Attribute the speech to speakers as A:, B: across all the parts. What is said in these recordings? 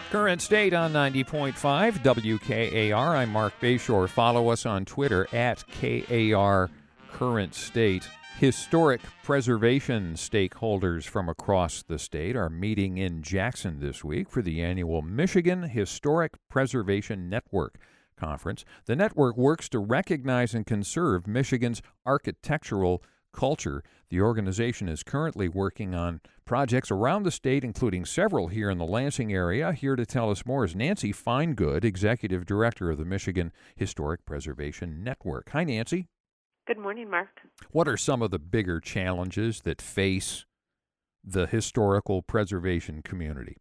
A: Current State on 90.5 WKAR. I'm Mark Bayshore. Follow us on Twitter at KAR Current State. Historic preservation stakeholders from across the state are meeting in Jackson this week for the annual Michigan Historic Preservation Network Conference. The network works to recognize and conserve Michigan's architectural culture. The organization is currently working on projects around the state, including several here in the Lansing area. Here to tell us more is Nancy Finegood, Executive Director of the Michigan Historic Preservation Network. Hi, Nancy.
B: Good morning, Mark.
A: What are some of the bigger challenges that face the historical preservation community?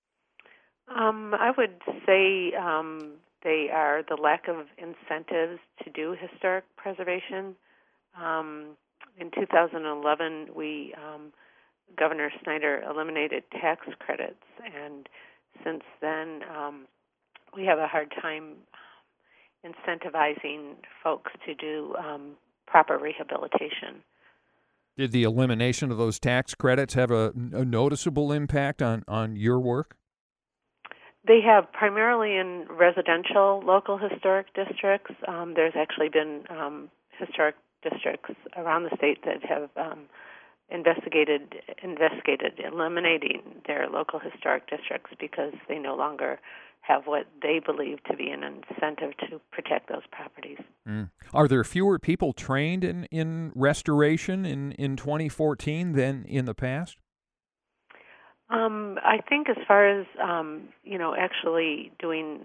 B: I would say they are the lack of incentives to do historic preservation. In 2011, Governor Snyder eliminated tax credits, and since then we have a hard time incentivizing folks to do proper rehabilitation.
A: Did the elimination of those tax credits have a noticeable impact on your work?
B: They have, primarily in residential local historic districts. There's actually been historic districts around the state that have investigated eliminating their local historic districts because they no longer have what they believe to be an incentive to protect those properties.
A: Are there fewer people trained in restoration in 2014 than in the past?
B: I think as far as actually doing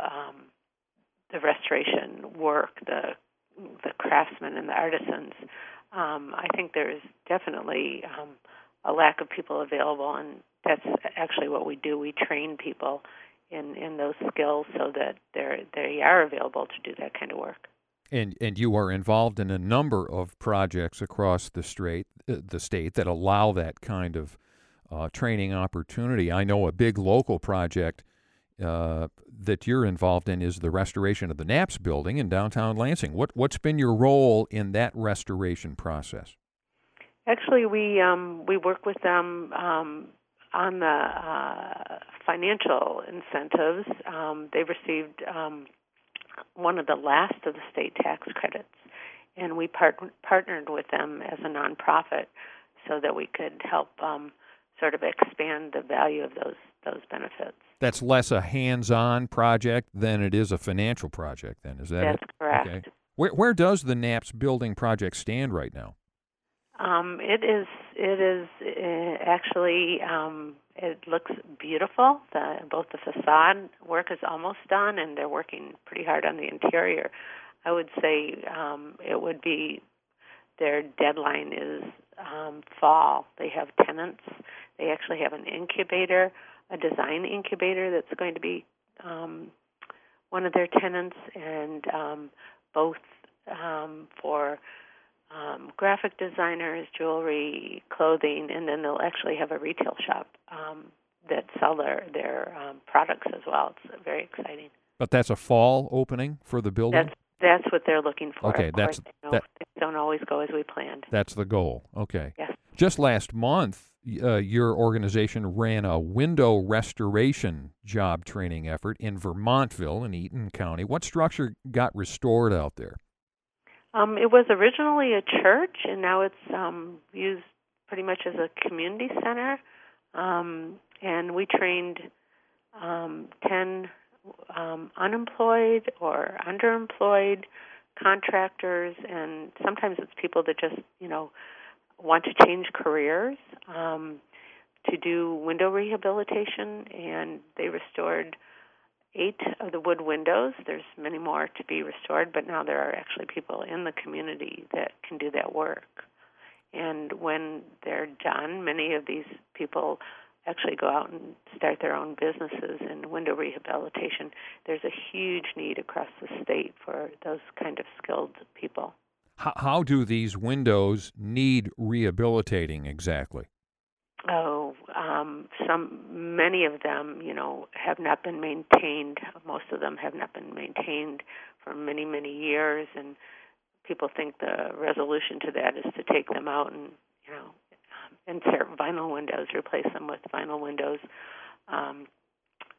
B: the restoration work, the craftsmen and the artisans, I think there's definitely a lack of people available, and that's actually what we do. We train people in those skills so that they are available to do that kind of work.
A: And you are involved in a number of projects across the state that allow that kind of training opportunity. I know a big local project that you're involved in is the restoration of the Knapp's building in downtown Lansing. What's been your role in that restoration process?
B: Actually, we work with them on the financial incentives. They received one of the last of the state tax credits, and we partnered with them as a nonprofit so that we could help sort of expand the value of those benefits.
A: That's less a hands-on project than it is a financial project, then, is that
B: That's
A: it?
B: correct.
A: Okay. Where does the Knapp's building project stand right now?
B: It is actually, it looks beautiful. Both the facade work is almost done, and they're working pretty hard on the interior. I would say it would be, their deadline is fall. They have tenants. They actually have an incubator, a design incubator that's going to be one of their tenants, and both for graphic designers, jewelry, clothing, and then they'll actually have a retail shop that sell their products as well. It's very exciting.
A: But that's a fall opening for the building?
B: That's what they're looking for.
A: Okay,
B: things don't always go as we planned.
A: That's the goal. Okay.
B: Yes.
A: Just last month, your organization ran a window restoration job training effort in Vermontville in Eaton County. What structure got restored out there?
B: It was originally a church, and now it's used pretty much as a community center. And we trained 10 unemployed or underemployed contractors, and sometimes it's people that just, want to change careers to do window rehabilitation, and they restored 8 of the wood windows. There's many more to be restored, but now there are actually people in the community that can do that work. And when they're done, many of these people actually go out and start their own businesses in window rehabilitation. There's a huge need across the state for those kind of skilled people.
A: How do these windows need rehabilitating exactly?
B: Many of them, have not been maintained. Most of them have not been maintained for many, many years, and people think the resolution to that is to take them out and, insert vinyl windows, replace them with vinyl windows.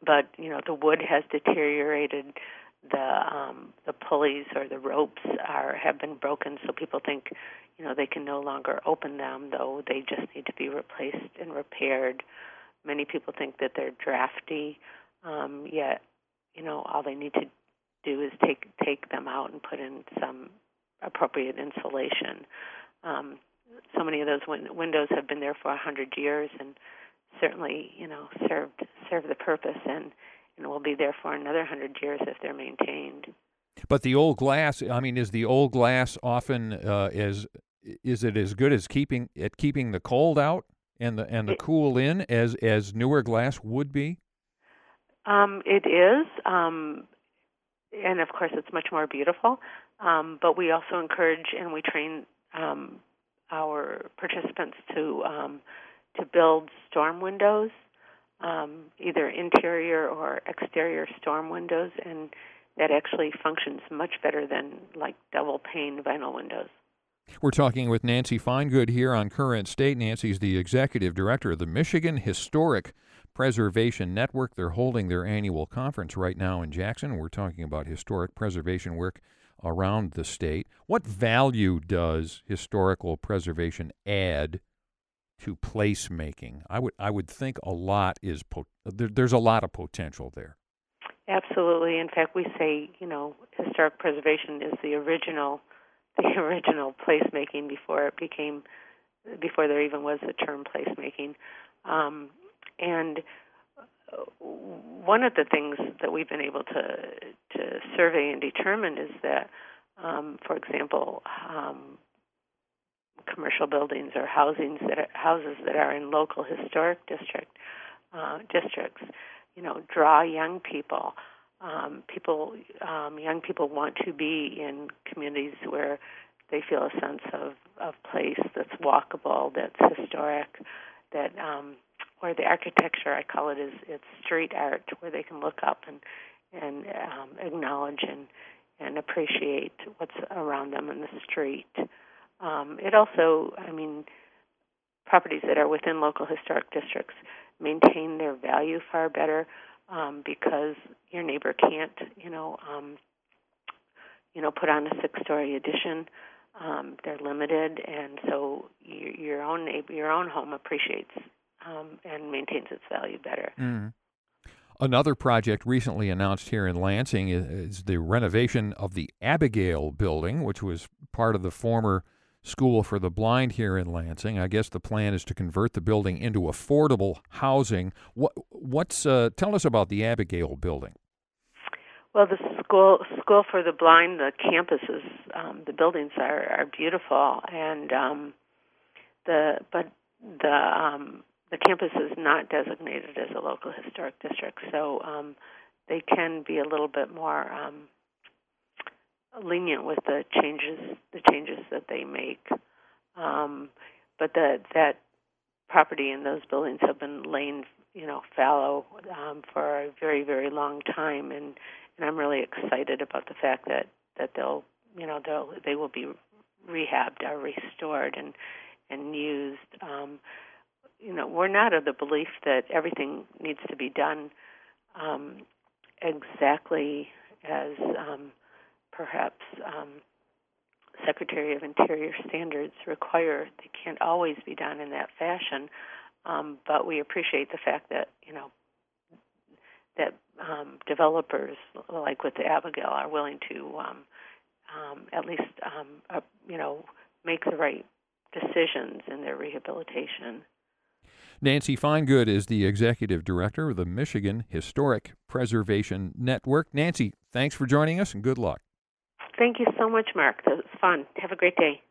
B: but the wood has deteriorated. The pulleys or the ropes have been broken, so people think they can no longer open them, though they just need to be replaced and repaired. Many people think that they're drafty, yet all they need to do is take them out and put in some appropriate insulation. So many of those windows have been there for 100 years, and certainly served the purpose, and will be there for another 100 years if they're maintained.
A: But the old glass, I mean, is the old glass often is it as good as keeping the cold out and the cool in as newer glass would be?
B: It is, and of course it's much more beautiful. But we also encourage and we train our participants to build storm windows, either interior or exterior storm windows, and that actually functions much better than like double-pane vinyl windows.
A: We're talking with Nancy Finegood here on Current State. Nancy's the executive director of the Michigan Historic Preservation Network. They're holding their annual conference right now in Jackson. We're talking about historic preservation work around the state. What value does historical preservation add to placemaking? I would think a lot is there's a lot of potential there.
B: Absolutely. In fact, we say historic preservation is the original placemaking before there even was the term placemaking. And one of the things that we've been able to survey and determine is that, for example, commercial buildings or houses that are in local historic districts, draw young people. Young people want to be in communities where they feel a sense of place that's walkable, that's historic, that where the architecture, I call it, it's street art, where they can look up and acknowledge and appreciate what's around them in the street. It also, properties that are within local historic districts maintain their value far better because your neighbor can't, put on a 6-story addition. They're limited, and so your own home appreciates and maintains its value better.
A: Mm. Another project recently announced here in Lansing is the renovation of the Abigail Building, which was part of the former School for the Blind here in Lansing. I guess the plan is to convert the building into affordable housing. Tell us about the Abigail Building.
B: Well, the school for the blind, the campuses, the buildings are beautiful, and the campus is not designated as a local historic district, so they can be a little bit more lenient with the changes that they make. But that property and those buildings have been laying, fallow for a very, very long time, and I'm really excited about the fact that they will be rehabbed or restored and used. We're not of the belief that everything needs to be done exactly as perhaps Secretary of Interior standards require. They can't always be done in that fashion, but we appreciate the fact that that developers, like with the Abigail, are willing to at least make the right decisions in their rehabilitation.
A: Nancy Finegood is the executive director of the Michigan Historic Preservation Network. Nancy, thanks for joining us, and good luck.
B: Thank you so much, Mark. That was fun. Have a great day.